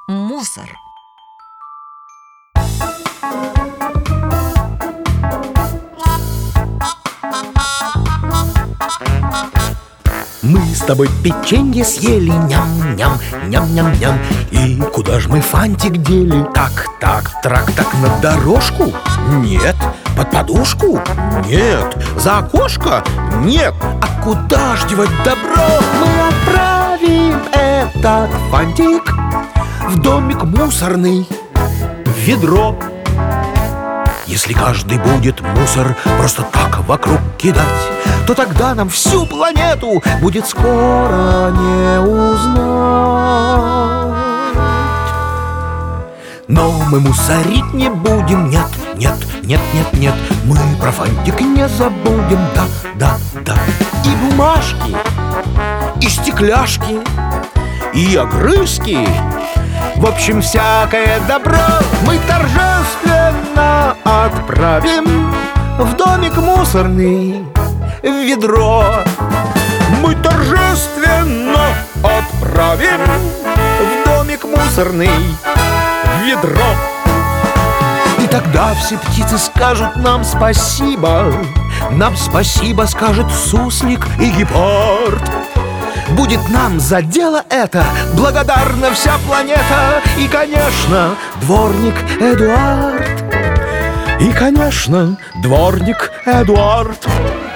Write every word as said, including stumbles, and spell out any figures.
мусор. Мы с тобой печенье съели, ням-ням, ням-ням-ням. И куда ж мы фантик дели? Так, так, трак, так, на дорожку? Нет. Под подушку? Нет. За окошко? Нет. А куда ж девать добро? Мы отправим этот фантик в домик мусорный, в ведро. Если каждый будет мусор просто так вокруг кидать, то тогда нам всю планету будет скоро не узнать. Но мы мусорить не будем, нет, нет, нет, нет, нет. Мы про фантик не забудем, да, да, да. И бумажки, и стекляшки, и огрызки, в общем, всякое добро мы торжественно отправим в домик мусорный, в ведро. Мы торжественно отправим в домик мусорный, в ведро. И тогда все птицы скажут нам спасибо. Нам спасибо скажет суслик и гепард. Будет нам за дело это благодарна вся планета. И, конечно, дворник Эдуард. И, конечно, дворник Эдуард.